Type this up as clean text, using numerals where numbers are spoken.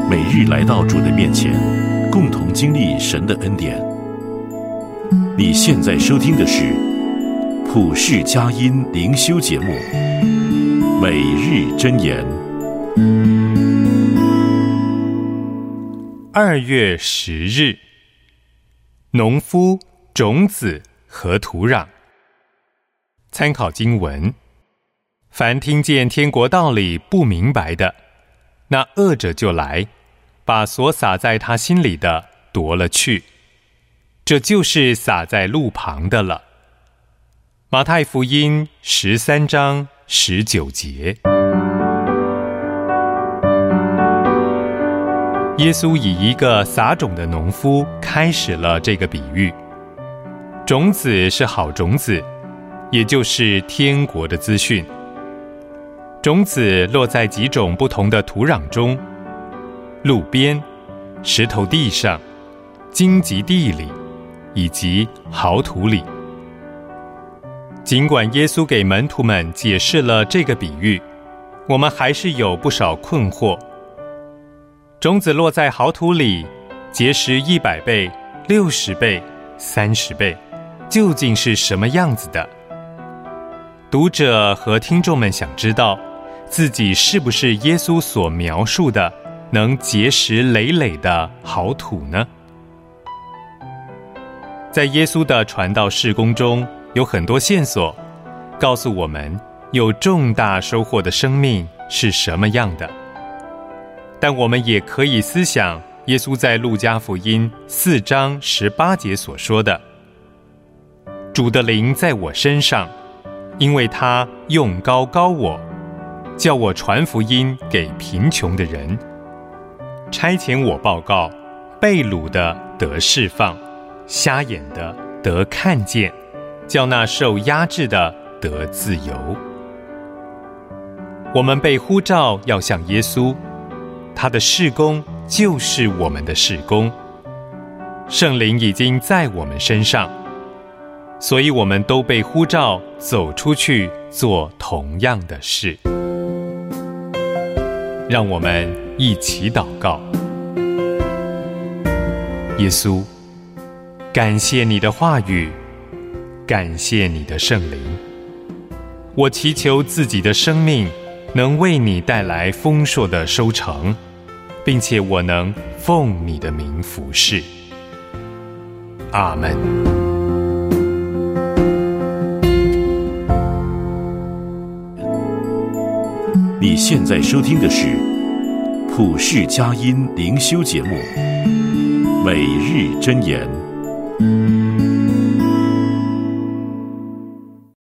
每日来到主的面前，共同经历神的恩典。你现在收听的是普世佳音灵修节目，每日箴言。 2月10日，农夫、种子和土壤。参考经文：凡听见天国道理不明白的，那恶者就来，把所撒在他心里的夺了去，这就是撒在路旁的了。马太福音13章19节。耶稣以一个撒种的农夫开始了这个比喻。种子是好种子，也就是天国的资讯。种子落在几种不同的土壤中，路边、石头地上、荆棘地里，以及好土里。尽管耶稣给门徒们解释了这个比喻，我们还是有不少困惑。种子落在好土里，结实100倍、60倍、30倍，究竟是什么样子的？读者和听众们想知道，自己是不是耶稣所描述的能结实累累的好土呢？在耶稣的传道事工中，有很多线索，告诉我们有重大收获的生命是什么样的。但我们也可以思想耶稣在路加福音4章18节所说的：主的灵在我身上，因为他用膏膏我，叫我传福音给贫穷的人，差遣我报告被掳的得释放，瞎眼的得看见，叫那受压制的得自由。我们被呼召要像耶稣，他的事工就是我们的事工，圣灵已经在我们身上，所以我们都被呼召走出去做同样的事。让我们一起祷告。耶稣，感谢你的话语，感谢你的圣灵，我祈求自己的生命能为你带来丰硕的收成，并且我能奉你的名服侍。阿们。 你现在收听的是普世佳音灵修节目，每日箴言。